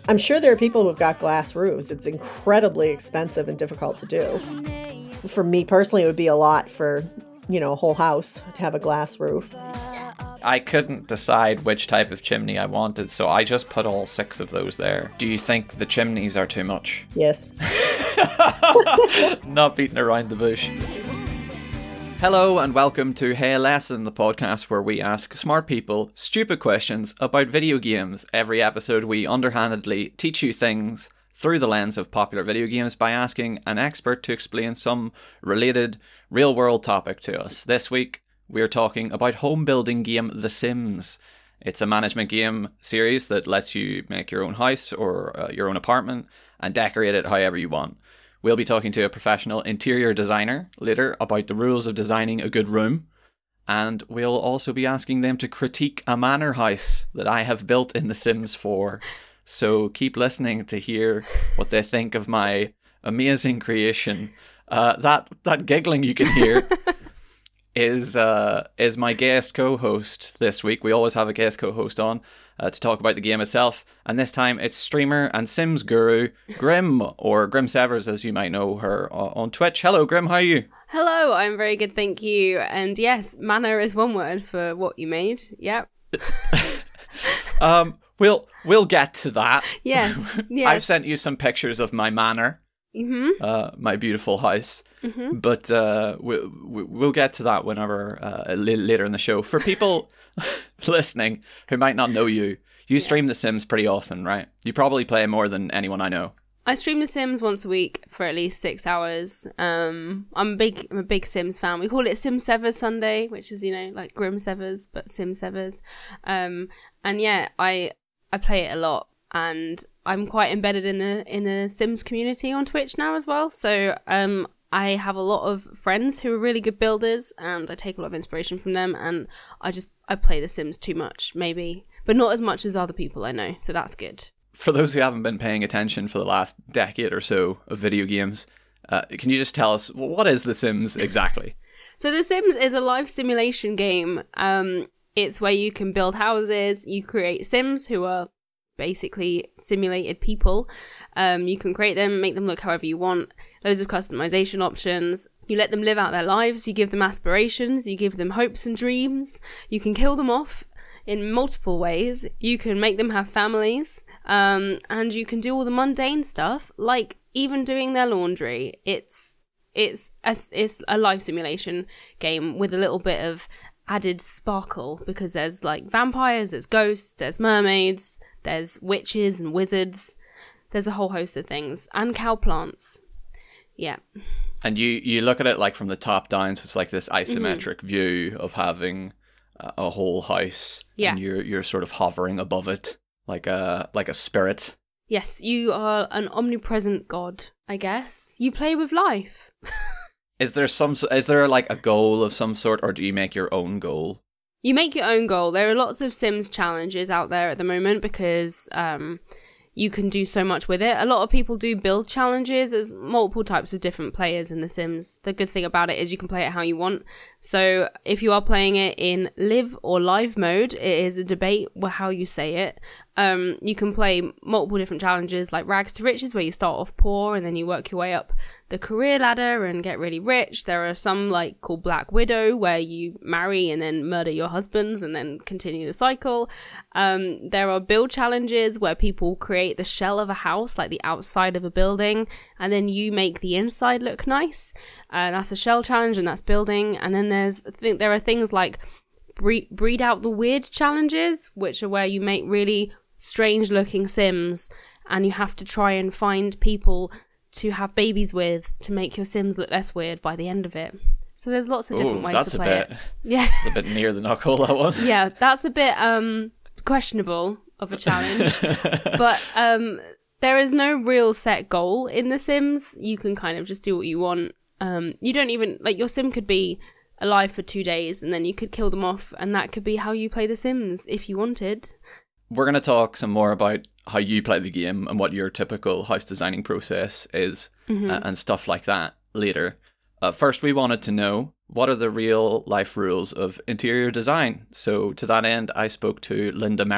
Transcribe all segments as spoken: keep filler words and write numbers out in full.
I'm sure there are people who've got glass roofs. It's incredibly expensive and difficult to do. For me personally, it would be a lot for, you know, a whole house to have a glass roof. I couldn't decide which type of chimney I wanted, so I just put all six of those there. Do you think the chimneys are too much? Yes. Not beating around the bush. Hello and welcome to Hey Lesson, the podcast where we ask smart people stupid questions about video games. Every episode we underhandedly teach you things through the lens of popular video games by asking an expert to explain some related real-world topic to us. This week we are talking about home building game The Sims. It's a management game series that lets you make your own house or uh, your own apartment and decorate it however you want. We'll be talking to a professional interior designer later about the rules of designing a good room. And we'll also be asking them to critique a manor house that I have built in The Sims four. So keep listening to hear what they think of my amazing creation. Uh, that that giggling you can hear is uh, is my guest co-host this week. We always have a guest co-host on uh, to talk about the game itself. And this time it's streamer and Sims guru Grim, or Grim Severs as you might know her uh, on Twitch. Hello Grim, how are you? Hello, I'm very good, thank you. And yes, manor is one word for what you made. Yep. um, we'll we'll get to that. Yes, yes. I've sent you some pictures of my manor, mm-hmm. uh, my beautiful house. Mm-hmm. But uh, we'll, we'll get to that whenever uh, later in the show. For people listening who might not know you, you yeah. stream The Sims pretty often, right? You probably play more than anyone I know. I stream The Sims once a week for at least six hours. Um, I'm a big, I'm a big Sims fan. We call it Sim Severs Sunday, which is, you know, like Grim Severs, but Sim Severs. Um, and yeah, I I play it a lot, and I'm quite embedded in the in the Sims community on Twitch now as well. So um. I have a lot of friends who are really good builders, and I take a lot of inspiration from them, and I just, I play The Sims too much, maybe, but not as much as other people I know, so that's good. For those who haven't been paying attention for the last decade or so of video games, uh, can you just tell us, what is The Sims exactly? So The Sims is a life simulation game. Um, it's where you can build houses, you create Sims who are basically simulated people. Um, you can create them, make them look however you want. Loads of customization options. You let them live out their lives. You give them aspirations. You give them hopes and dreams. You can kill them off in multiple ways. You can make them have families. Um, and you can do all the mundane stuff, like even doing their laundry. It's it's a, it's a life simulation game with a little bit of added sparkle, because there's like vampires, there's ghosts, there's mermaids, there's witches and wizards. There's a whole host of things. And cow plants. Yeah. And you, you look at it like from the top down, so it's like this isometric mm-hmm. view of having a, a whole house. Yeah. And you're you're sort of hovering above it like a like a spirit. Yes, you are an omnipresent god, I guess. You play with life. Is there some is there like a goal of some sort, or do you make your own goal? You make your own goal. There are lots of Sims challenges out there at the moment because um you can do so much with it. A lot of people do build challenges. There's multiple types of different players in The Sims. The good thing about it is you can play it how you want. So if you are playing it in live or live mode, it is a debate how you say it. Um, you can play multiple different challenges like Rags to Riches, where you start off poor and then you work your way up the career ladder and get really rich. There are some like called Black Widow, where you marry and then murder your husbands and then continue the cycle. Um, there are build challenges where people create the shell of a house, like the outside of a building, and then you make the inside look nice. Uh, that's a shell challenge, and that's building. And then there's I think there are things like breed, breed out the weird challenges, which are where you make really strange looking Sims and you have to try and find people to have babies with to make your Sims look less weird by the end of it. So there's lots of different Ooh, ways that's to play a bit, it. Yeah. That's a bit near the knuckle, that one. Yeah, that's a bit um questionable of a challenge. But um there is no real set goal in The Sims. You can kind of just do what you want. Um you don't even, like, your Sim could be alive for two days and then you could kill them off, and that could be how you play The Sims if you wanted. We're going to talk some more about how you play the game and what your typical house designing process is mm-hmm. uh, and stuff like that later. Uh, first, we wanted to know, what are the real life rules of interior design? So to that end, I spoke to Linda Merrill.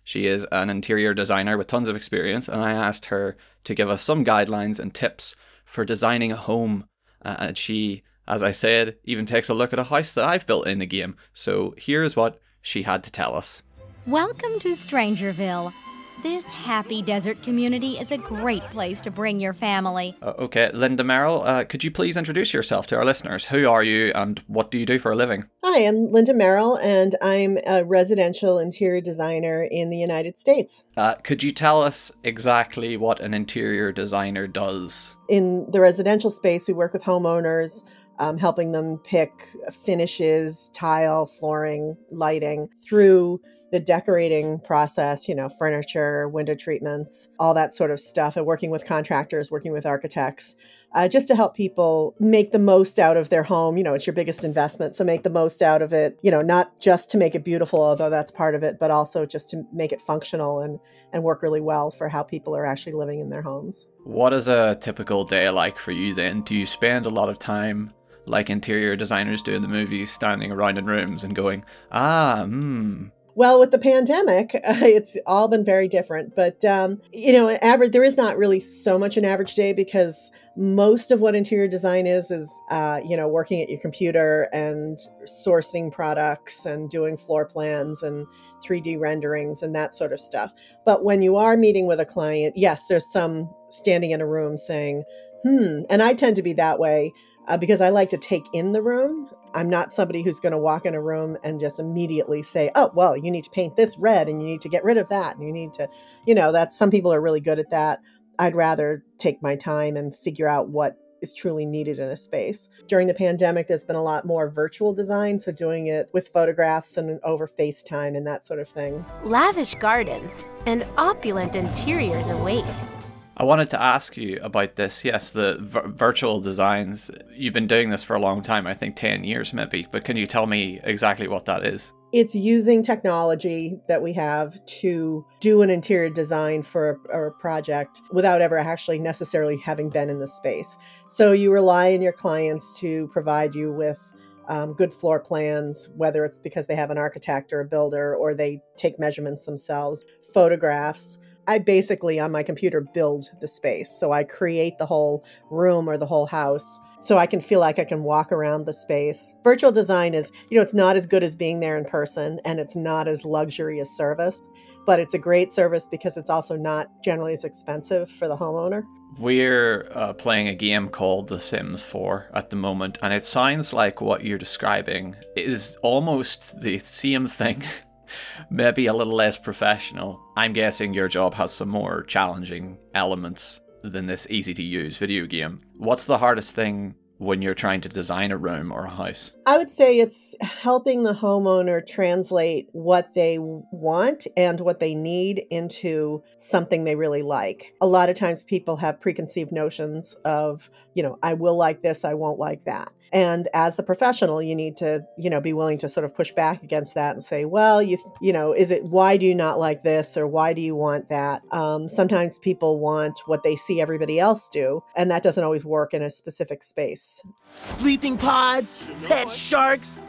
She is an interior designer with tons of experience, and I asked her to give us some guidelines and tips for designing a home. Uh, and she, as I said, even takes a look at a house that I've built in the game. So here's what she had to tell us. Welcome to Strangerville. This happy desert community is a great place to bring your family. Uh, okay, Linda Merrill, uh, could you please introduce yourself to our listeners? Who are you and what do you do for a living? Hi, I'm Linda Merrill, and I'm a residential interior designer in the United States. Uh, could you tell us exactly what an interior designer does? In the residential space, we work with homeowners, um, helping them pick finishes, tile, flooring, lighting through the decorating process, you know, furniture, window treatments, all that sort of stuff, and working with contractors, working with architects, uh, just to help people make the most out of their home. You know, it's your biggest investment, so make the most out of it, you know, not just to make it beautiful, although that's part of it, but also just to make it functional and, and work really well for how people are actually living in their homes. What is a typical day like for you then? Do you spend a lot of time like interior designers do in the movies, standing around in rooms and going, ah, hmm, Well, with the pandemic, uh, it's all been very different. But, um, you know, an average, there is not really so much an average day because most of what interior design is, is, uh, you know, working at your computer and sourcing products and doing floor plans and three D renderings and that sort of stuff. But when you are meeting with a client, yes, there's some standing in a room saying, hmm, and I tend to be that way uh, because I like to take in the room. I'm not somebody who's going to walk in a room and just immediately say, oh, well, you need to paint this red and you need to get rid of that. And you need to, you know, that's, some people are really good at that. I'd rather take my time and figure out what is truly needed in a space. During the pandemic, there's been a lot more virtual design. So doing it with photographs and over FaceTime and that sort of thing. Lavish gardens and opulent interiors await. I wanted to ask you about this. Yes, the v- virtual designs. You've been doing this for a long time, I think ten years maybe, but can you tell me exactly what that is? It's using technology that we have to do an interior design for a, a project without ever actually necessarily having been in the space. So you rely on your clients to provide you with Um, good floor plans, whether it's because they have an architect or a builder or they take measurements themselves, photographs. I basically, on my computer, build the space. So I create the whole room or the whole house so I can feel like I can walk around the space. Virtual design is, you know, it's not as good as being there in person, and it's not as luxurious service, but it's a great service because it's also not generally as expensive for the homeowner. We're uh, playing a game called The Sims four at the moment, and it sounds like what you're describing is almost the same thing. Maybe a little less professional. I'm guessing your job has some more challenging elements than this easy-to-use video game. What's the hardest thing when you're trying to design a room or a house? I would say it's helping the homeowner translate what they want and what they need into something they really like. A lot of times people have preconceived notions of, you know, I will like this, I won't like that. And as the professional, you need to, you know, be willing to sort of push back against that and say, well, you, you know, is it, why do you not like this? Or why do you want that? Um, sometimes people want what they see everybody else do, and that doesn't always work in a specific space. Sleeping pods, pet sharks,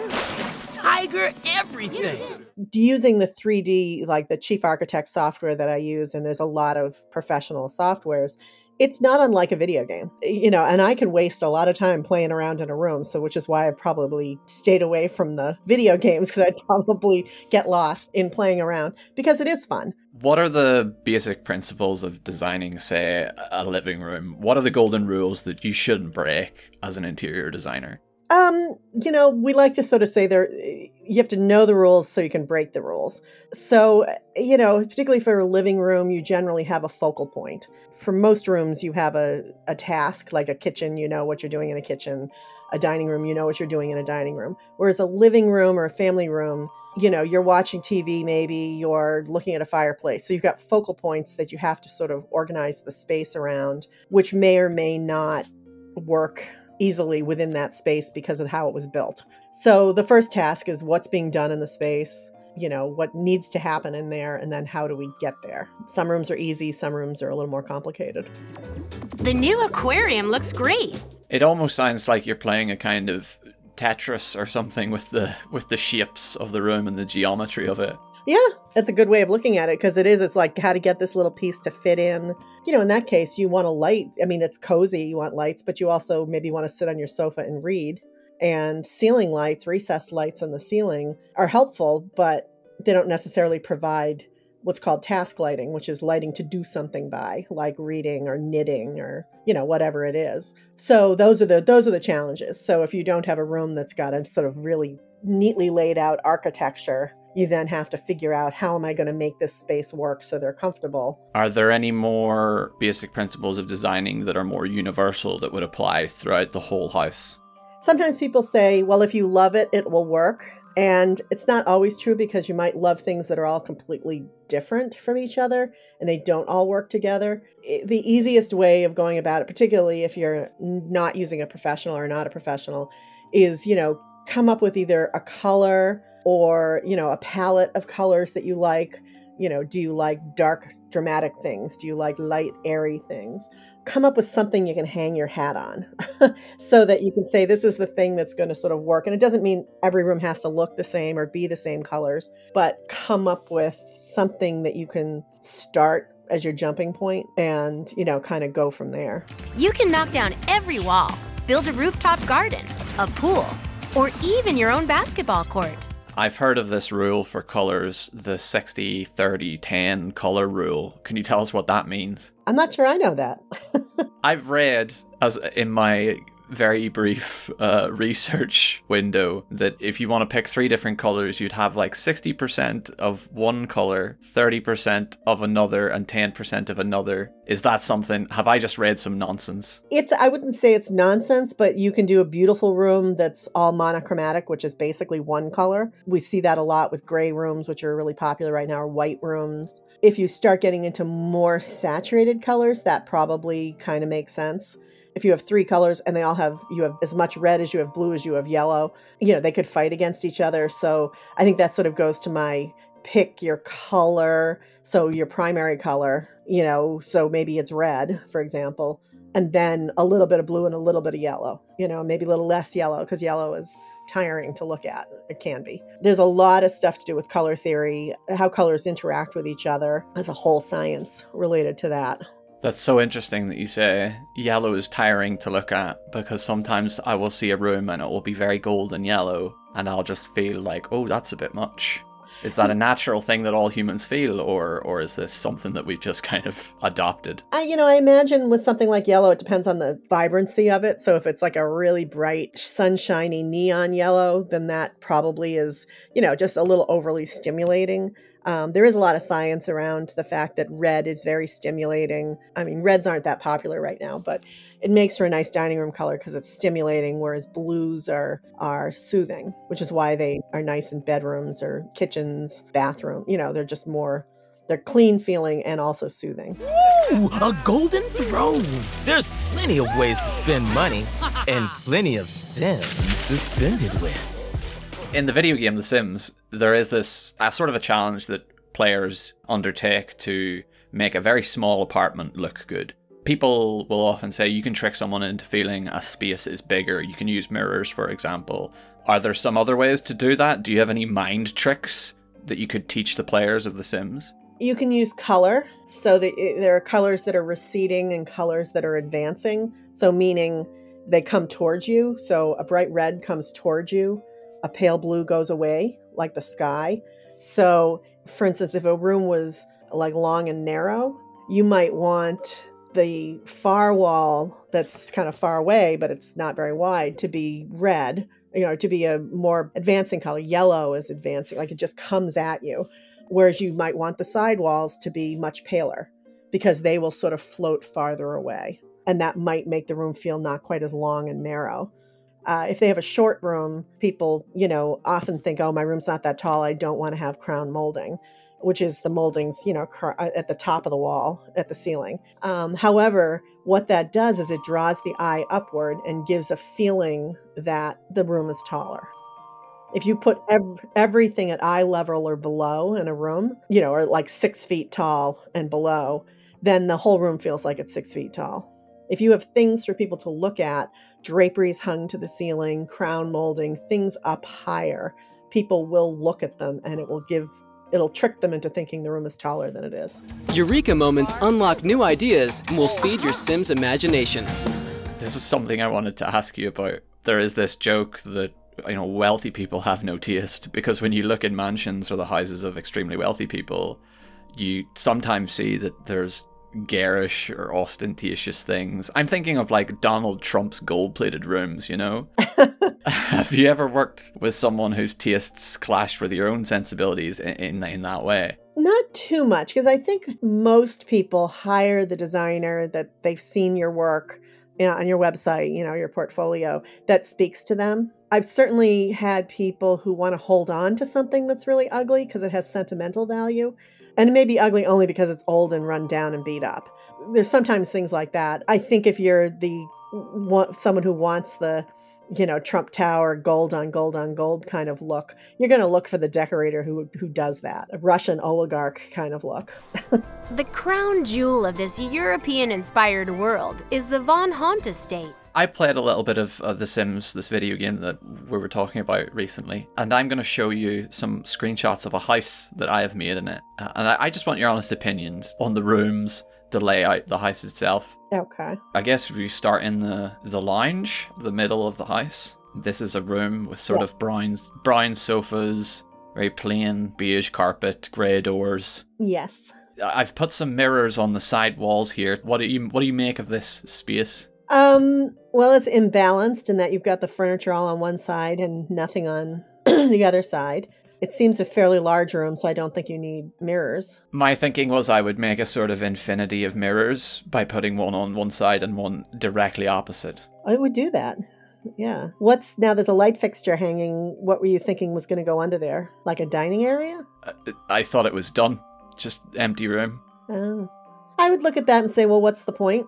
tiger, everything. Using the three D, like the Chief Architect software that I use, and there's a lot of professional softwares, it's not unlike a video game, you know, and I can waste a lot of time playing around in a room. So, which is why I probably stayed away from the video games, because I'd probably get lost in playing around because it is fun. What are the basic principles of designing, say, a living room? What are the golden rules that you shouldn't break as an interior designer? Um, you know, we like to sort of say there, you have to know the rules so you can break the rules. So, you know, particularly for a living room, you generally have a focal point. For most rooms, you have a, a task, like a kitchen, you know what you're doing in a kitchen. A dining room, you know what you're doing in a dining room. Whereas a living room or a family room, you know, you're watching T V, maybe you're looking at a fireplace. So you've got focal points that you have to sort of organize the space around, which may or may not work easily within that space because of how it was built. So the first task is what's being done in the space, you know, what needs to happen in there, and then how do we get there? Some rooms are easy, some rooms are a little more complicated. The new aquarium looks great. It almost sounds like you're playing a kind of Tetris or something with the with the shapes of the room and the geometry of it. Yeah, that's a good way of looking at it because it is. It's like how to get this little piece to fit in. You know, in that case, you want a light. I mean, it's cozy. You want lights, but you also maybe want to sit on your sofa and read. And ceiling lights, recessed lights on the ceiling are helpful, but they don't necessarily provide what's called task lighting, which is lighting to do something by, like reading or knitting or, you know, whatever it is. So those are the those are the challenges. So if you don't have a room that's got a sort of really neatly laid out architecture, you then have to figure out how am I going to make this space work so they're comfortable. Are there any more basic principles of designing that are more universal that would apply throughout the whole house? Sometimes people say, well, if you love it, it will work. And it's not always true because you might love things that are all completely different from each other and they don't all work together. The easiest way of going about it, particularly if you're not using a professional or not a professional, is, you know, come up with either a color or, you know, a palette of colors that you like. You know, do you like dark, dramatic things? Do you like light, airy things? Come up with something you can hang your hat on so that you can say, this is the thing that's going to sort of work. And it doesn't mean every room has to look the same or be the same colors, but come up with something that you can start as your jumping point and, you know, kind of go from there. You can knock down every wall, build a rooftop garden, a pool, or even your own basketball court. I've heard of this rule for colours, the sixty thirty ten colour rule. Can you tell us what that means? I'm not sure I know that. I've read, as in my very brief uh, research window, that if you want to pick three different colours, you'd have like sixty percent of one colour, thirty percent of another, and ten percent of another. Is that something? Have I just read some nonsense? It's, I wouldn't say it's nonsense, but you can do a beautiful room that's all monochromatic, which is basically one color. We see that a lot with gray rooms, which are really popular right now, or white rooms. If you start getting into more saturated colors, that probably kind of makes sense. If you have three colors and they all have, you have as much red as you have blue as you have yellow, you know, they could fight against each other. So I think that sort of goes to my pick your color. So your primary color, you know, so maybe it's red, for example, and then a little bit of blue and a little bit of yellow, you know, maybe a little less yellow because yellow is tiring to look at. It can be. There's a lot of stuff to do with color theory, how colors interact with each other. There's a whole science related to that. That's so interesting that you say yellow is tiring to look at, because sometimes I will see a room and it will be very gold and yellow and I'll just feel like, oh, that's a bit much. Is that a natural thing that all humans feel, or or is this something that we've just kind of adopted? I, you know, I imagine with something like yellow, it depends on the vibrancy of it. So if it's like a really bright, sunshiny neon yellow, then that probably is, you know, just a little overly stimulating. Um, there is a lot of science around the fact that red is very stimulating. I mean, reds aren't that popular right now, but it makes for a nice dining room color because it's stimulating, whereas blues are are soothing, which is why they are nice in bedrooms or kitchens, bathroom. You know, they're just more, they're clean feeling and also soothing. Ooh, a golden throne. There's plenty of ways to spend money and plenty of Sims to spend it with. In the video game The Sims, there is this a sort of a challenge that players undertake to make a very small apartment look good. People will often say you can trick someone into feeling a space is bigger. You can use mirrors, for example. Are there some other ways to do that? Do you have any mind tricks that you could teach the players of The Sims? You can use color. So the, there are colors that are receding and colors that are advancing. So meaning they come towards you. So a bright red comes towards you. A pale blue goes away, like the sky. So, for instance, if a room was like long and narrow, you might want the far wall that's kind of far away, but it's not very wide, to be red, you know, to be a more advancing color. Yellow is advancing, like it just comes at you. Whereas you might want the side walls to be much paler because they will sort of float farther away. And that might make the room feel not quite as long and narrow. Uh, if they have a short room, people, you know, often think, oh, my room's not that tall. I don't want to have crown molding, which is the moldings, you know, cr- at the top of the wall, at the ceiling. Um, however, what that does is it draws the eye upward and gives a feeling that the room is taller. If you put ev- everything at eye level or below in a room, you know, or like six feet tall and below, then the whole room feels like it's six feet tall. If you have things for people to look at, draperies hung to the ceiling, crown molding, things up higher, people will look at them and it will give it'll trick them into thinking the room is taller than it is. Eureka moments unlock new ideas and will feed your Sim's imagination. This is something I wanted to ask you about. There is this joke that, you know, wealthy people have no taste, because when you look in mansions or the houses of extremely wealthy people, you sometimes see that there's garish or ostentatious things. I'm thinking of like Donald Trump's gold-plated rooms, you know? Have you ever worked with someone whose tastes clashed with your own sensibilities in, in, in that way? Not too much, because I think most people hire the designer that they've seen your work, you know, on your website, you know, your portfolio, that speaks to them. I've certainly had people who want to hold on to something that's really ugly because it has sentimental value. And it may be ugly only because it's old and run down and beat up. There's sometimes things like that. I think if you're the someone who wants the, you know, Trump Tower gold on gold on gold kind of look, you're going to look for the decorator who who does that, a Russian oligarch kind of look. The crown jewel of this European-inspired world is the Von Haunt estate. I played a little bit of uh, The Sims, this video game that we were talking about recently, and I'm going to show you some screenshots of a house that I have made in it. Uh, and I, I just want your honest opinions on the rooms, the layout, the house itself. Okay. I guess we start in the, the lounge, the middle of the house. This is a room with sort yeah. of brown, brown sofas, very plain beige carpet, grey doors. Yes. I've put some mirrors on the side walls here. What do you what do you make of this space? Um, well, it's imbalanced in that you've got the furniture all on one side and nothing on the other side. It seems a fairly large room, so I don't think you need mirrors. My thinking was I would make a sort of infinity of mirrors by putting one on one side and one directly opposite. I would do that. Yeah. What's now there's a light fixture hanging. What were you thinking was going to go under there? Like a dining area? I, I thought it was done. Just empty room. Oh. I would look at that and say, well, what's the point?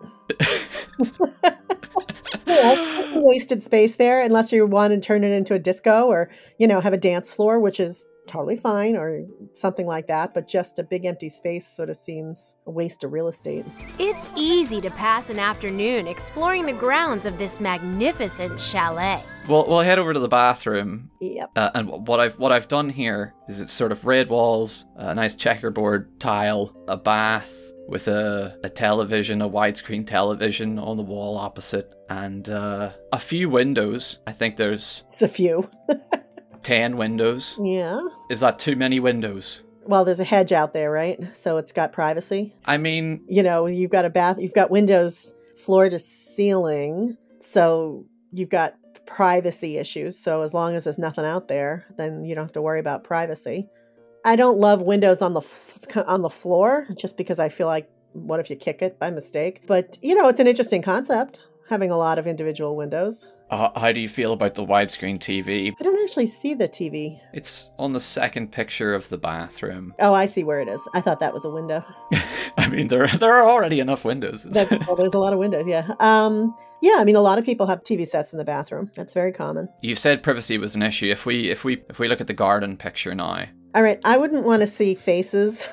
Yeah, it's a wasted space there, unless you want to turn it into a disco or, you know, have a dance floor, which is totally fine, or something like that. But just a big empty space sort of seems a waste of real estate. It's easy to pass an afternoon exploring the grounds of this magnificent chalet. Well, we'll head over to the bathroom. Yep. Uh, and what I've what I've done here is it's sort of red walls, a nice checkerboard tile, a bath with a, a television, a widescreen television on the wall opposite, and uh, a few windows. I think there's... It's a few. ten windows. Yeah. Is that too many windows? Well, there's a hedge out there, right? So it's got privacy. I mean... You know, you've got a bath, you've got windows floor to ceiling, so you've got privacy issues. So as long as there's nothing out there, then you don't have to worry about privacy. I don't love windows on the f- on the floor, just because I feel like, what if you kick it by mistake? But, you know, it's an interesting concept, having a lot of individual windows. Uh, how do you feel about the widescreen T V? I don't actually see the T V. It's on the second picture of the bathroom. Oh, I see where it is. I thought that was a window. I mean, there there are already enough windows. That's, well, there's a lot of windows, yeah. Um, yeah, I mean, a lot of people have T V sets in the bathroom. That's very common. You said privacy was an issue. If we if we if we look at the garden picture now. All right, I wouldn't want to see faces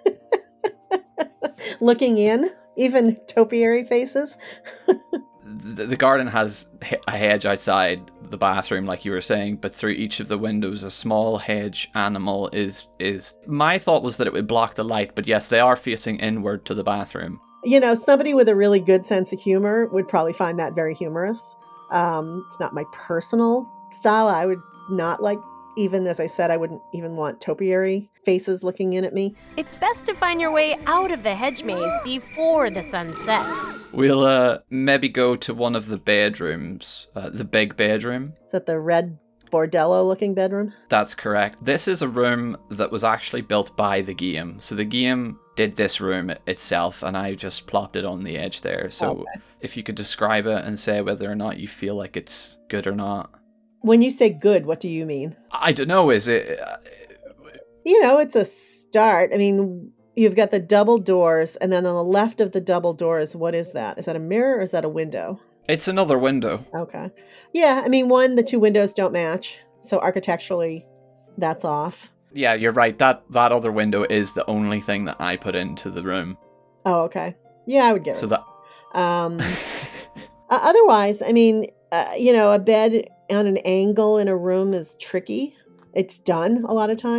looking in, even topiary faces. the, the garden has a hedge outside the bathroom, like you were saying, but through each of the windows, a small hedge animal is is. My thought was that it would block the light, but yes, they are facing inward to the bathroom. You know, somebody with a really good sense of humor would probably find that very humorous. Um, it's not my personal style. I would not like. Even as I said, I wouldn't even want topiary faces looking in at me. It's best to find your way out of the hedge maze before the sun sets. We'll uh, maybe go to one of the bedrooms, uh, the big bedroom. Is that the red bordello looking bedroom? That's correct. This is a room that was actually built by the game. So the game did this room itself, and I just plopped it on the edge there. So okay. If you could describe it and say whether or not you feel like it's good or not. When you say good, what do you mean? I don't know. Is it... Uh, you know, it's a start. I mean, you've got the double doors, and then on the left of the double doors, what is that? Is that a mirror or is that a window? It's another window. Okay. Yeah, I mean, one, the two windows don't match. So architecturally, that's off. Yeah, you're right. That that other window is the only thing that I put into the room. Oh, okay. Yeah, I would get it. So that... Um, uh, otherwise, I mean, uh, you know, a bed on an angle in a room is tricky. It's done a lot of times.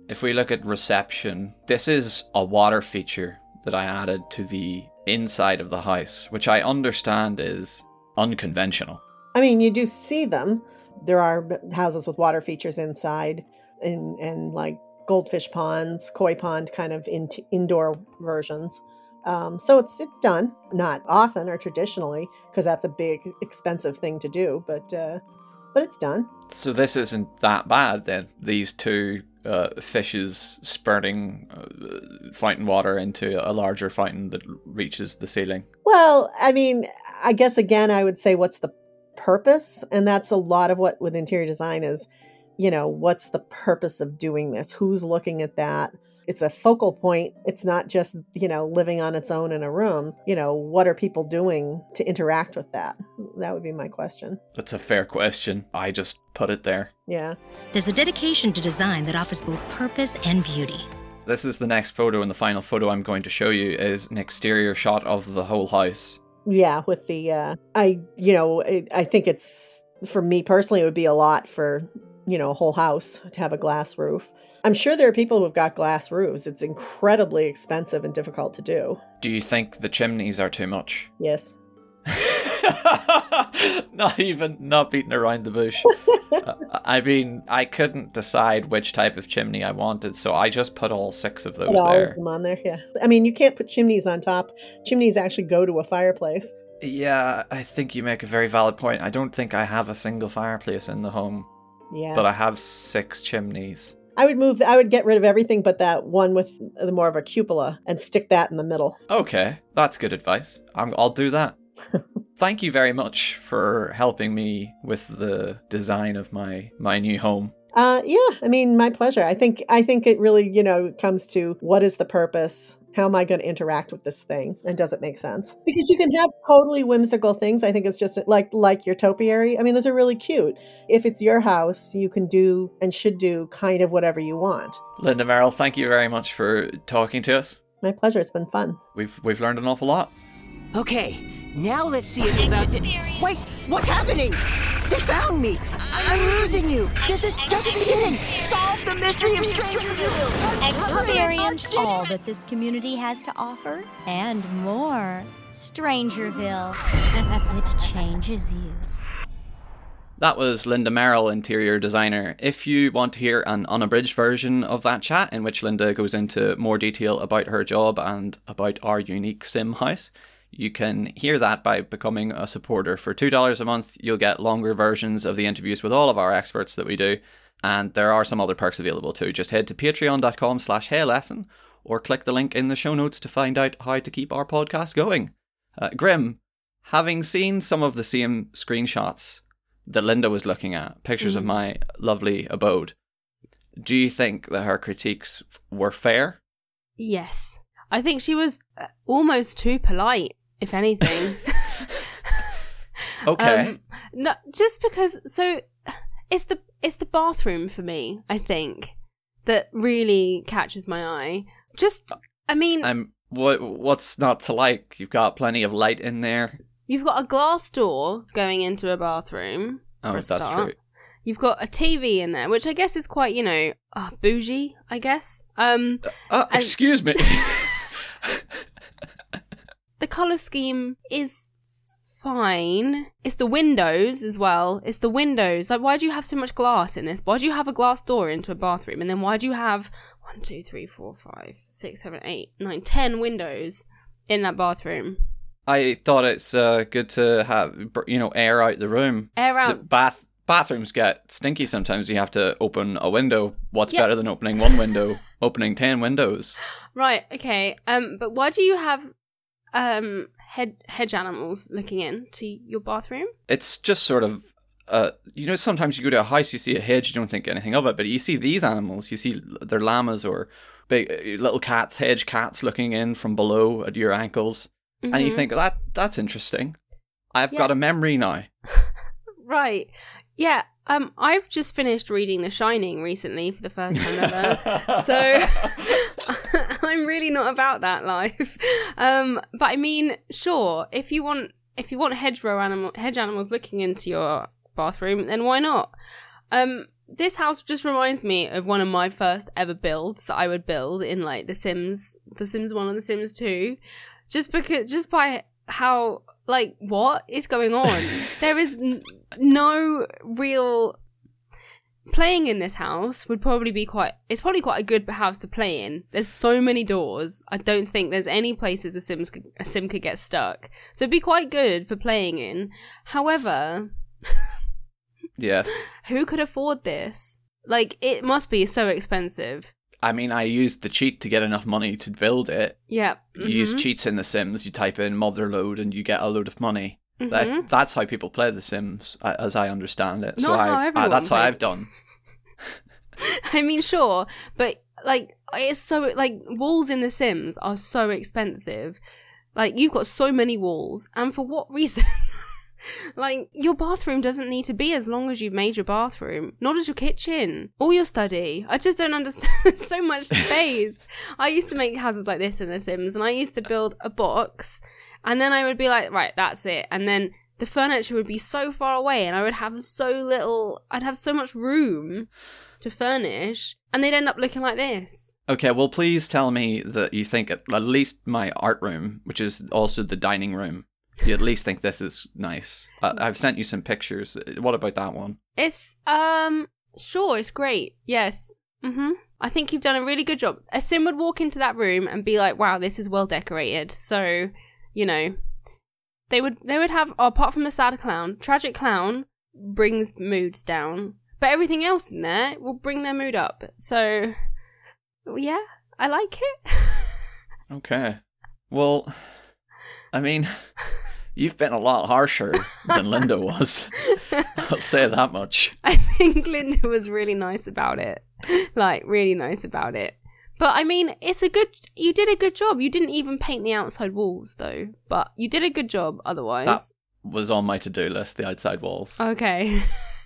If we look at reception, this is a water feature that I added to the inside of the house, which I understand is unconventional. I mean, you do see them. There are houses with water features inside and, and like goldfish ponds, koi pond kind of in, indoor versions. Um, so it's it's done, not often or traditionally, because that's a big, expensive thing to do, but uh, but it's done. So this isn't that bad then, these two uh, fishes spurting uh, fountain water into a larger fountain that reaches the ceiling. Well, I mean, I guess again, I would say what's the purpose? And that's a lot of what with interior design is, you know, what's the purpose of doing this? Who's looking at that? It's a focal point. It's not just, you know, living on its own in a room. You know, what are people doing to interact with that? That would be my question. That's a fair question. I just put it there. Yeah. There's a dedication to design that offers both purpose and beauty. This is the next photo, and the final photo I'm going to show you is an exterior shot of the whole house. Yeah, with the, uh, I, you know, I, I think it's, for me personally, it would be a lot for, you know, a whole house to have a glass roof. I'm sure there are people who've got glass roofs. It's incredibly expensive and difficult to do. Do you think the chimneys are too much? Yes. Not even, not beating around the bush. uh, I mean, I couldn't decide which type of chimney I wanted, so I just put all six of those Put all there. of them on there, yeah. I mean, you can't put chimneys on top. Chimneys actually go to a fireplace. Yeah, I think you make a very valid point. I don't think I have a single fireplace in the home. Yeah. But I have six chimneys. I would move, I would get rid of everything but that one with the more of a cupola and stick that in the middle. Okay, that's good advice. I'm, I'll do that. Thank you very much for helping me with the design of my, my new home. Uh, yeah, I mean, my pleasure. I think I think it really, you know, comes to what is the purpose? How am I going to interact with this thing? And does it make sense? Because you can have totally whimsical things. I think it's just like like your topiary. I mean, those are really cute. If it's your house, you can do and should do kind of whatever you want. Linda Merrill, thank you very much for talking to us. My pleasure. It's been fun. We've we've learned an awful lot. Okay, now let's see it about the... Wait, what's happening? They found me! I'm losing you! This is just the beginning! Solve the mystery of Strangerville! Experience all that this community has to offer and more. Strangerville. It changes you. That was Linda Merrill, interior designer. If you want to hear an unabridged version of that chat in which Linda goes into more detail about her job and about our unique sim house, you can hear that by becoming a supporter. For two dollars a month, you'll get longer versions of the interviews with all of our experts that we do, and there are some other perks available too. Just head to patreon.com slash heylesson or click the link in the show notes to find out how to keep our podcast going. Uh, Grim, having seen some of the same screenshots that Linda was looking at, pictures mm. of my lovely abode, do you think that her critiques were fair? Yes. I think she was almost too polite, if anything. Okay. Um, no, just because. So it's the it's the bathroom for me, I think, that really catches my eye. Just, I mean, um, what what's not to like? You've got plenty of light in there. You've got a glass door going into a bathroom. Oh, for a that's start. true. You've got a T V in there, which I guess is quite, you know, uh, bougie. I guess. Um, uh, excuse me. The colour scheme is fine. It's the windows as well. It's the windows. Like, why do you have so much glass in this? Why do you have a glass door into a bathroom? And then why do you have one, two, three, four, five, six, seven, eight, nine, ten windows in that bathroom? I thought it's uh, good to have, you know, air out the room. Air out. The bath bathrooms get stinky sometimes. You have to open a window. What's Yeah. better than opening one window? Opening ten windows. Right. Okay. Um. But why do you have um head hedge animals looking into your bathroom? It's just sort of, uh, you know, sometimes you go to a house, you see a hedge, you don't think anything of it, but you see these animals, you see they're llamas or big little cats, hedge cats looking in from below at your ankles, mm-hmm. and you think that that's interesting. I've Yeah. got a memory now. Right. Yeah. Um. I've just finished reading The Shining recently for the first time ever, so I'm really not about that life. Um. But I mean, sure. If you want, if you want hedgerow animal, hedge animals looking into your bathroom, then why not? Um. this house just reminds me of one of my first ever builds that I would build in like The Sims, The Sims one and The Sims two, just because, just by how, like, what is going on? There is n- no real... Playing in this house would probably be quite... It's probably quite a good house to play in. There's so many doors. I don't think there's any places a, Sims could, a sim could get stuck. So it'd be quite good for playing in. However... Yes. Who could afford this? Like, it must be so expensive. I mean, I used the cheat to get enough money to build it. Yeah. Mm-hmm. You use cheats in The Sims. You type in motherload and you get a load of money. Mm-hmm. That, that's how people play The Sims, as I understand it. Not so how I've, everyone uh, that's plays. what I've done. I mean, sure, but like, it's so like walls in The Sims are so expensive. Like, you've got so many walls, and for what reason? Like, your bathroom doesn't need to be as long as you've made your bathroom, nor does your kitchen or your study. I just don't understand. So much space. I used to make houses like this in The Sims, and I used to build a box, and then I would be like, right, that's it. And then the furniture would be so far away, and I would have so little, I'd have so much room to furnish, and they'd end up looking like this. Okay, well, please tell me that you think at at least my art room, which is also the dining room, you at least think this is nice. Uh, I've sent you some pictures. What about that one? It's, um, sure, it's great. Yes. Mm-hmm. I think you've done a really good job. A sim would walk into that room and be like, wow, this is well decorated. So, you know, they would, they would have, oh, apart from the sad clown, tragic clown brings moods down, but everything else in there will bring their mood up. So, yeah, I like it. Okay. Well, I mean, you've been a lot harsher than Linda was. I'll say that much. I think Linda was really nice about it. Like, really nice about it. But, I mean, it's a good... You did a good job. You didn't even paint the outside walls, though. But you did a good job otherwise. That was on my to-do list, the outside walls. Okay.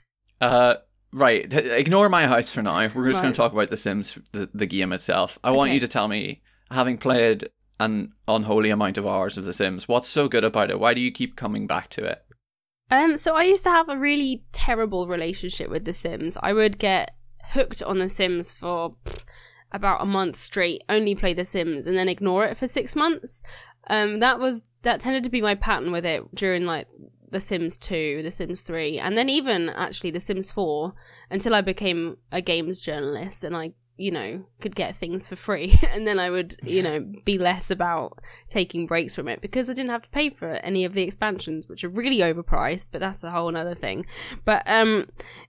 Uh... Right, t- ignore my house for now. We're just Right. going to talk about The Sims, the, the game itself. I Okay. want you to tell me, having played an unholy amount of hours of The Sims, what's so good about it? Why do you keep coming back to it? Um, so I used to have a really terrible relationship with The Sims. I would get hooked on The Sims for pff, about a month straight, only play The Sims, and then ignore it for six months. Um, that was that tended to be my pattern with it during like The Sims two, The Sims three, and then even actually The Sims four, until I became a games journalist and I, you know, could get things for free. And then I would, you know, be less about taking breaks from it because I didn't have to pay for any of the expansions, which are really overpriced, but that's a whole other thing. But um,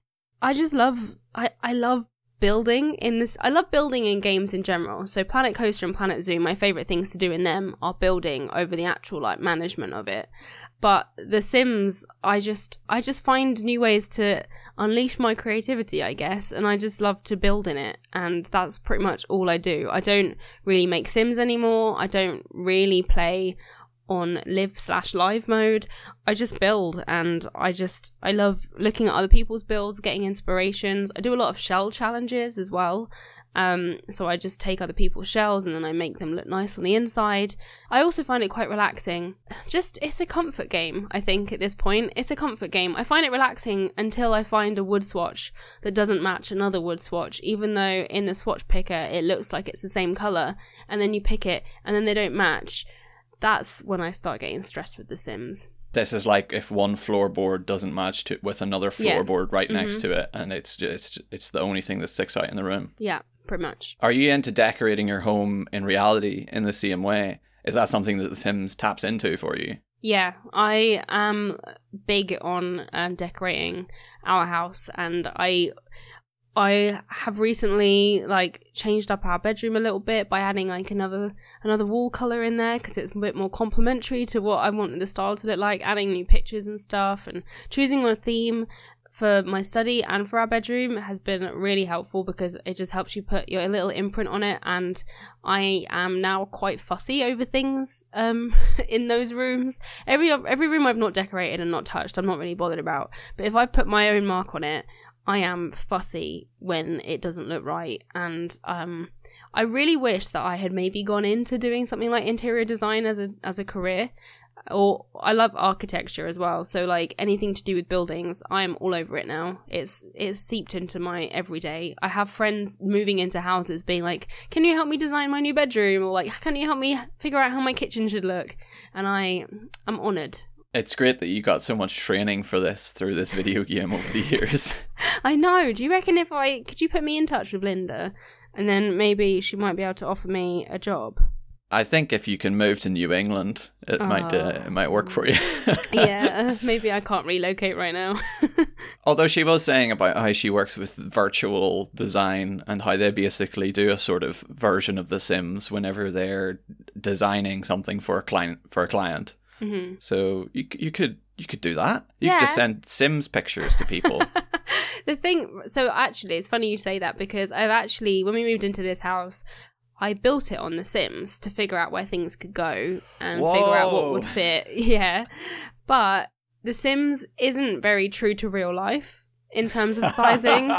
I just love, I, I love building in this. I love building in games in general. So Planet Coaster and Planet Zoo, my favorite things to do in them are building over the actual like management of it. But The Sims, I just I just find new ways to unleash my creativity, I guess, and I just love to build in it, and that's pretty much all I do. I don't really make Sims anymore. I don't really play on live slash live mode. I just build, and I just I love looking at other people's builds, getting inspirations. I do a lot of shell challenges as well. Um, so I just take other people's shells and then I make them look nice on the inside. I also find it quite relaxing. Just, it's a comfort game, I think, at this point. It's a comfort game. I find it relaxing until I find a wood swatch that doesn't match another wood swatch, even though in the swatch picker it looks like it's the same colour, and then you pick it and then they don't match. That's when I start getting stressed with The Sims. This is like if one floorboard doesn't match to with another floorboard yeah. right mm-hmm. next to it, and it's just it's the only thing that sticks out in the room. Yeah, pretty much. Are you into decorating your home in reality in the same way? Is that something that The Sims taps into for you? Yeah, I am big on um, decorating our house, and I I have recently like changed up our bedroom a little bit by adding like another another wall color in there because it's a bit more complementary to what I wanted the style to look like. Adding new pictures and stuff and choosing a theme for my study and for our bedroom has been really helpful because it just helps you put your little imprint on it. And I am now quite fussy over things um in those rooms. Every every room I've not decorated and not touched, I'm not really bothered about. But if I put my own mark on it, I am fussy when it doesn't look right. And um, I really wish that I had maybe gone into doing something like interior design as a as a career. Or I love architecture as well. So like anything to do with buildings, I am all over it now. It's it's seeped into my everyday. I have friends moving into houses being like, can you help me design my new bedroom? Or like, can you help me figure out how my kitchen should look? And I, I'm honoured. It's great that you got so much training for this through this video game over the years. I know. Do you reckon if I, could you put me in touch with Linda? And then maybe she might be able to offer me a job. I think if you can move to New England, it oh. might uh, it might work for you. Yeah, maybe I can't relocate right now. Although she was saying about how she works with virtual design and how they basically do a sort of version of The Sims whenever they're designing something for a client for a client. Mm-hmm. So you you could you could do that. You yeah. could just send Sims pictures to people. The thing, so actually, it's funny you say that because I've actually, when we moved into this house, I built it on The Sims to figure out where things could go and Whoa. figure out what would fit. Yeah. But The Sims isn't very true to real life in terms of sizing.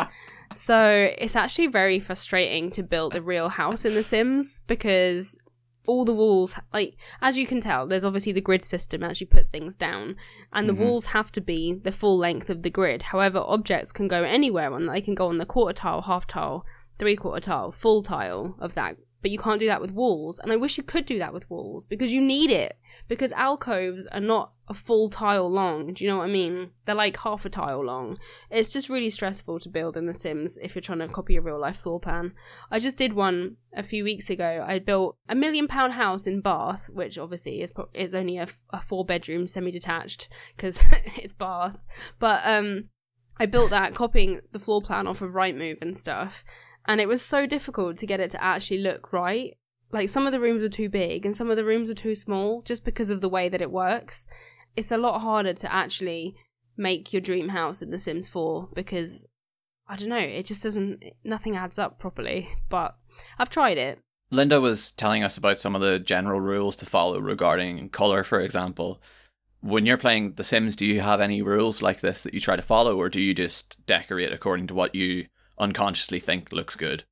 So it's actually very frustrating to build a real house in The Sims because all the walls, like, as you can tell, there's obviously the grid system as you put things down, and the mm-hmm. walls have to be the full length of the grid. However, objects can go anywhere on, they can go on the quarter tile, half tile, three quarter tile, full tile of that. But you can't do that with walls. And I wish you could do that with walls because you need it. Because alcoves are not a full tile long. Do you know what I mean? They're like half a tile long. It's just really stressful to build in The Sims if you're trying to copy a real life floor plan. I just did one a few weeks ago. I built a million pound house in Bath, which obviously is pro- is only a, a four bedroom semi-detached because it's Bath. But um, I built that copying the floor plan off of Rightmove and stuff. And it was so difficult to get it to actually look right. Like, some of the rooms were too big and some of the rooms were too small just because of the way that it works. It's a lot harder to actually make your dream house in The Sims four because, I don't know, it just doesn't, nothing adds up properly. But I've tried it. Linda was telling us about some of the general rules to follow regarding colour, for example. When you're playing The Sims, do you have any rules like this that you try to follow, or do you just decorate according to what you unconsciously think looks good?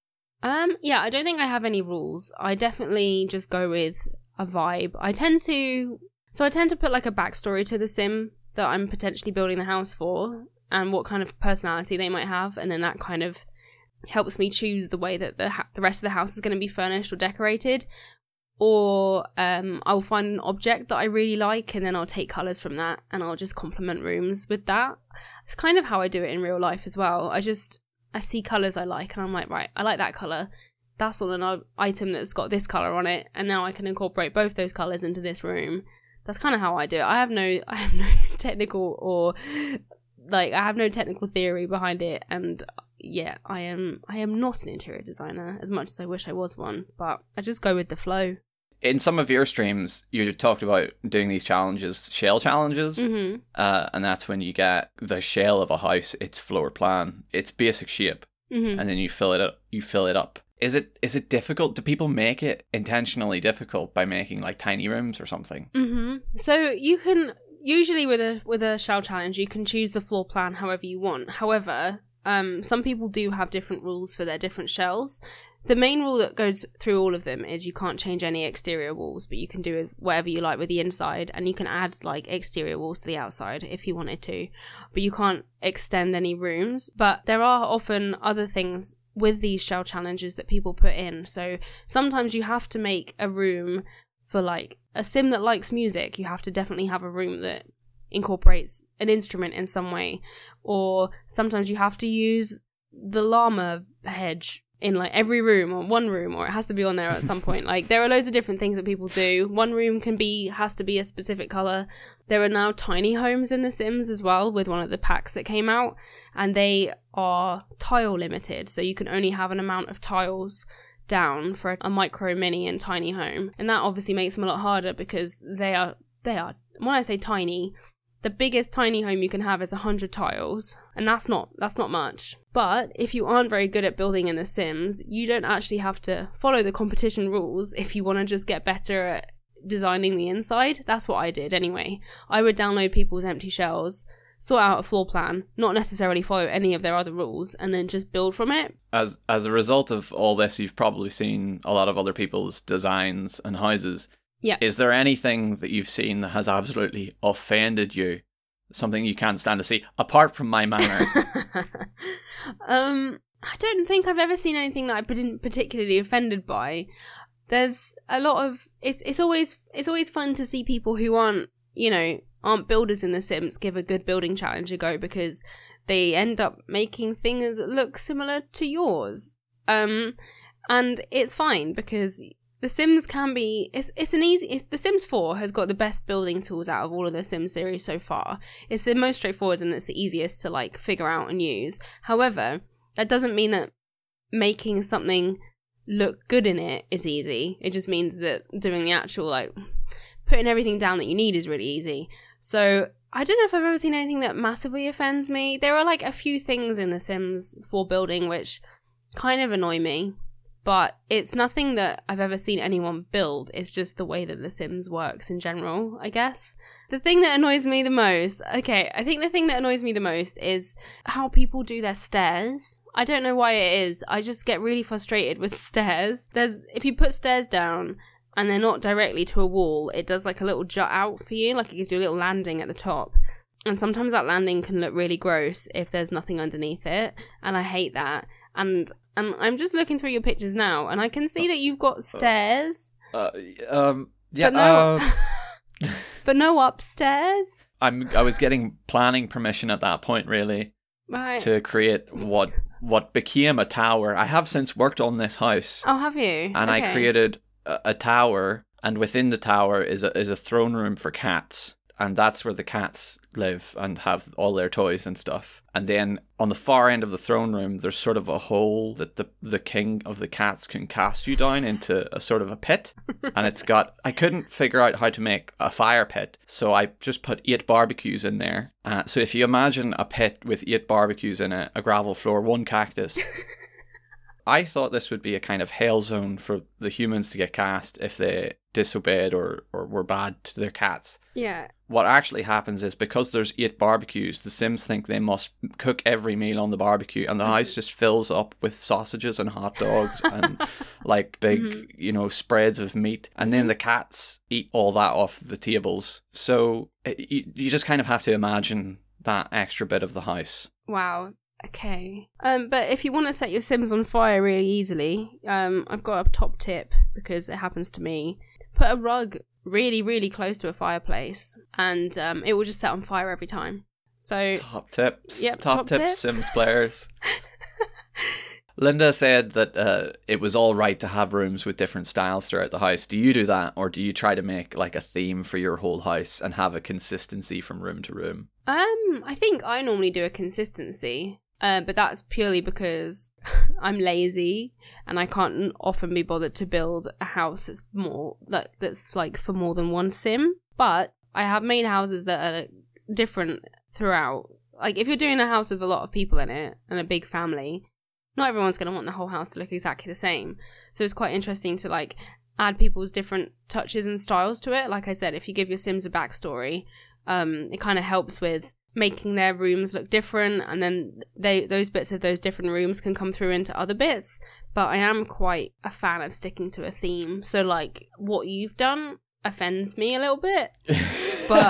Um, yeah, I don't think I have any rules. I definitely just go with a vibe. I tend to, so I tend to put like a backstory to the sim that I'm potentially building the house for and what kind of personality they might have, and then that kind of helps me choose the way that the ha- the rest of the house is going to be furnished or decorated. Or um, I'll find an object that I really like and then I'll take colours from that and I'll just complement rooms with that. It's kind of how I do it in real life as well. I just, I see colours I like and I'm like, right, I like that colour. That's on an item that's got this colour on it, and now I can incorporate both those colours into this room. That's kind of how I do it. I have no, I have no technical or like I have no technical theory behind it, and yeah, I am, I am not an interior designer as much as I wish I was one, but I just go with the flow. In some of your streams, you talked about doing these challenges, shell challenges, mm-hmm. uh, and that's when you get the shell of a house, its floor plan, its basic shape, mm-hmm. and then you fill it up. You fill it up. Is it is it difficult? Do people make it intentionally difficult by making like tiny rooms or something? Mm-hmm. So you can usually with a with a shell challenge, you can choose the floor plan however you want. However, um, some people do have different rules for their different shells. The main rule that goes through all of them is you can't change any exterior walls, but you can do whatever you like with the inside, and you can add like exterior walls to the outside if you wanted to, but you can't extend any rooms. But there are often other things with these shell challenges that people put in. So sometimes you have to make a room for like a sim that likes music. You have to definitely have a room that incorporates an instrument in some way, or sometimes you have to use the llama hedge in like every room or one room, or it has to be on there at some point. Like there are loads of different things that people do. One room can be has to be a specific color. There are now tiny homes in The Sims as well with one of the packs that came out, and they are tile limited, so you can only have an amount of tiles down for a micro, mini and tiny home, and that obviously makes them a lot harder because they are they are when I say tiny, the biggest tiny home you can have is one hundred tiles, and that's not that's not much. But if you aren't very good at building in The Sims, you don't actually have to follow the competition rules if you want to just get better at designing the inside. That's what I did anyway. I would download people's empty shells, sort out a floor plan, not necessarily follow any of their other rules, and then just build from it. As as a result of all this, you've probably seen a lot of other people's designs and houses. Yeah. Is there anything that you've seen that has absolutely offended you? Something you can't stand to see, apart from my manner? um, I don't think I've ever seen anything that I've been particularly offended by. There's a lot of it's it's always it's always fun to see people who aren't, you know, aren't builders in The Sims give a good building challenge a go, because they end up making things that look similar to yours. Um, and it's fine, because The Sims can be, it's it's an easy, it's, The Sims four has got the best building tools out of all of the Sims series so far. It's the most straightforward and it's the easiest to like figure out and use. However, that doesn't mean that making something look good in it is easy. It just means that doing the actual, like, putting everything down that you need is really easy. So I don't know if I've ever seen anything that massively offends me. There are like a few things in The Sims four building which kind of annoy me. But it's nothing that I've ever seen anyone build. It's just the way that The Sims works in general, I guess. The thing that annoys me the most... Okay, I think the thing that annoys me the most is how people do their stairs. I don't know why it is. I just get really frustrated with stairs. There's if you put stairs down and they're not directly to a wall, it does like a little jut out for you. Like it gives you a little landing at the top. And sometimes that landing can look really gross if there's nothing underneath it. And I hate that. And... And I'm just looking through your pictures now, and I can see that you've got stairs. Uh, um, yeah, but no, uh, but no upstairs. I'm. I was getting planning permission at that point, really, right, to create what what became a tower. I have since worked on this house. Oh, have you? And okay. I created a, a tower, and within the tower is a is a throne room for cats, and that's where the cats live and have all their toys and stuff. And then on the far end of the throne room, there's sort of a hole that the the king of the cats can cast you down into a sort of a pit. And it's got, I couldn't figure out how to make a fire pit, so I just put eight barbecues in there. Uh, so if you imagine a pit with eight barbecues in it, a gravel floor, one cactus. I thought this would be a kind of hell zone for the humans to get cast if they disobeyed or, or were bad to their cats. Yeah. What actually happens is, because there's eight barbecues, the Sims think they must cook every meal on the barbecue, and the house just fills up with sausages and hot dogs and like big, mm-hmm. you know, spreads of meat. And then the cats eat all that off the tables. So it, you, you just kind of have to imagine that extra bit of the house. Wow. Okay. Um, but if you want to set your Sims on fire really easily, um, I've got a top tip, because it happens to me. Put a rug really, really close to a fireplace, and um, it will just set on fire every time. So top tips. Yep, top, top tips, tip. Sims players. Linda said that uh, it was all right to have rooms with different styles throughout the house. Do you do that, or do you try to make like a theme for your whole house and have a consistency from room to room? Um, I think I normally do a consistency. Uh, but that's purely because I'm lazy and I can't often be bothered to build a house that's more that that's like for more than one sim. But I have made houses that are different throughout. Like if you're doing a house with a lot of people in it and a big family, not everyone's going to want the whole house to look exactly the same. So it's quite interesting to like add people's different touches and styles to it. Like I said, if you give your Sims a backstory, um, it kind of helps with making their rooms look different, and then they those bits of those different rooms can come through into other bits. But I am quite a fan of sticking to a theme, so like what you've done offends me a little bit. But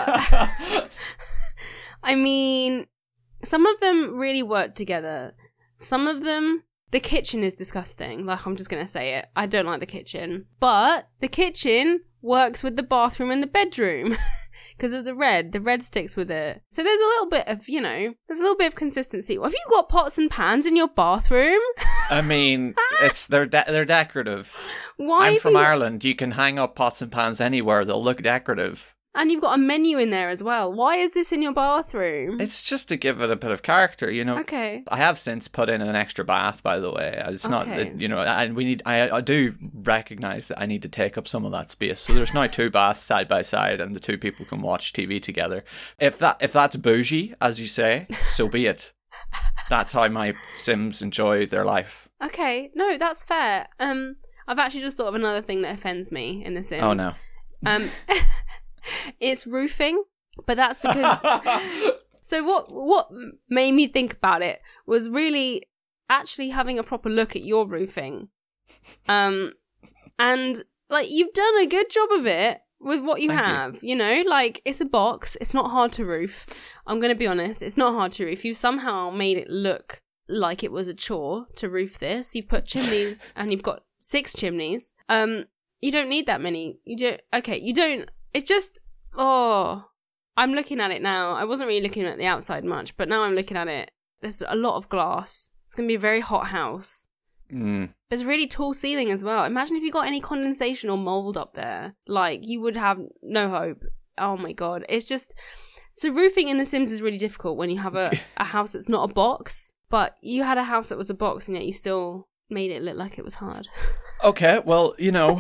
I mean, some of them really work together. Some of them, the kitchen is disgusting. Like, I'm just gonna say it, I don't like the kitchen, but the kitchen works with the bathroom and the bedroom. Because of the red, the red sticks with it. So there's a little bit of, you know, there's a little bit of consistency. Have you got pots and pans in your bathroom? I mean, it's they're de- they're decorative. Why? I'm from you... Ireland. You can hang up pots and pans anywhere. They'll look decorative. And you've got a menu in there as well. Why is this in your bathroom? It's just to give it a bit of character, you know. Okay. I have since put in an extra bath, by the way. It's okay. not, you know, and we need. I I do recognize that I need to take up some of that space. So there's now two baths side by side, and the two people can watch T V together. If that if that's bougie, as you say, so be it. That's how my Sims enjoy their life. Okay, no, that's fair. Um, I've actually just thought of another thing that offends me in The Sims. Oh no. Um. It's roofing, but that's because so what what made me think about it was really actually having a proper look at your roofing, um and like, you've done a good job of it with what you Thank have, you. you know? Like, it's a box. It's not hard to roof. I'm going to be honest. It's not hard to roof. You've somehow made it look like it was a chore to roof this. You've put chimneys and you've got six chimneys. Um, you don't need that many. You don't, okay, you don't, it's just, oh, I'm looking at it now. I wasn't really looking at the outside much, but now I'm looking at it. There's a lot of glass. It's going to be a very hot house. Mm. There's a really tall ceiling as well. Imagine if you got any condensation or mold up there. Like, you would have no hope. Oh my god. It's just... So roofing in The Sims is really difficult when you have a, a house that's not a box. But you had a house that was a box and yet you still made it look like it was hard. Okay, well, you know...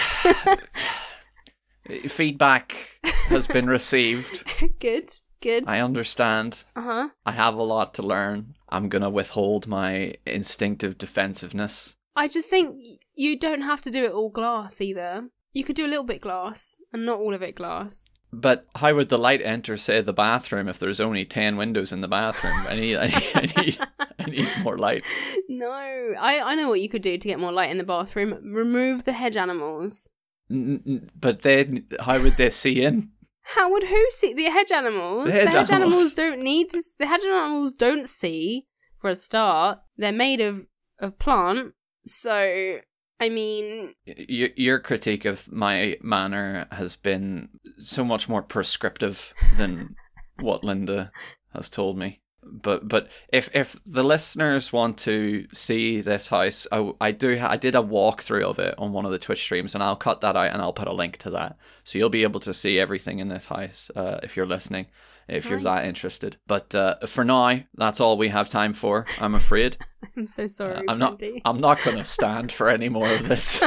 feedback has been received. Good, good. I understand. Uh-huh. I have a lot to learn. I'm going to withhold my instinctive defensiveness. I just think you don't have to do it all glass either. You could do a little bit glass and not all of it glass. But how would the light enter, say, the bathroom if there's only ten windows in the bathroom? I need, I need, I need, I need more light. No, I, I know what you could do to get more light in the bathroom. Remove the hedge animals. N- n- but then, how would they see in? How would who see the hedge animals? The hedge, the hedge animals. animals don't need to. The hedge animals don't see. For a start, they're made of of plant. So, I mean, y- your critique of my manner has been so much more prescriptive than what Linda has told me. But but if if the listeners want to see this house, I, I do I did a walkthrough of it on one of the Twitch streams, and I'll cut that out and I'll put a link to that, so you'll be able to see everything in this house uh, if you're listening, if nice. You're that interested. But uh, for now, that's all we have time for, I'm afraid. I'm so sorry. Uh, I'm not I'm not going to stand for any more of this.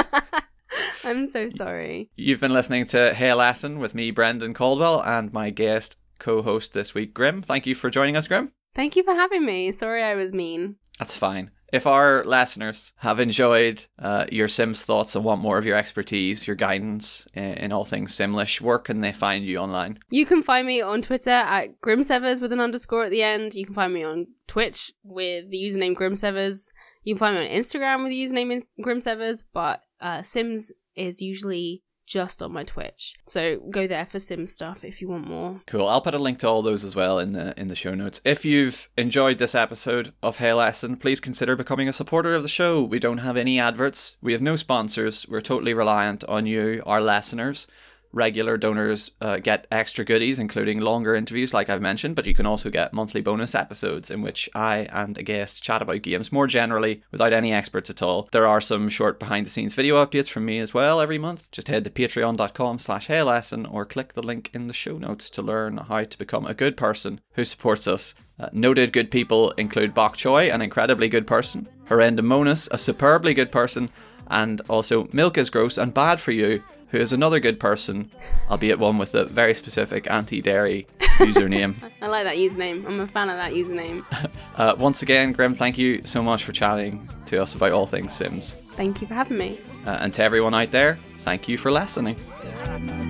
I'm so sorry. You've been listening to Hey Lesson with me, Brendan Caldwell, and my guest co-host this week, Grim. Thank you for joining us, Grim. Thank you for having me. Sorry I was mean. That's fine. If our listeners have enjoyed uh, your Sims thoughts and want more of your expertise, your guidance in, in all things Simlish, where can they find you online? You can find me on Twitter at Grimsevers with an underscore at the end. You can find me on Twitch with the username Grimsevers. You can find me on Instagram with the username Grimsevers, but uh, Sims is usually just on my Twitch, so go there for Sim stuff if you want more. Cool. I'll put a link to all those as well in the in the show notes. If you've enjoyed this episode of Hey Lesson, please consider becoming a supporter of the show. We don't have any adverts, we have no sponsors, we're totally reliant on you, our listeners. Regular donors uh, get extra goodies, including longer interviews like I've mentioned, but you can also get monthly bonus episodes in which I and a guest chat about games more generally without any experts at all. There are some short behind the scenes video updates from me as well every month. Just head to patreon.com slash heylesson or click the link in the show notes to learn how to become a good person who supports us. Uh, noted good people include Bok Choy, an incredibly good person, Horrendamonus, a superbly good person, and also Milk is Gross and Bad for You, who is another good person, albeit one with a very specific anti-dairy username. I like that username. I'm a fan of that username. uh, once again, Grim, thank you so much for chatting to us about all things Sims. Thank you for having me. Uh, and to everyone out there, thank you for listening.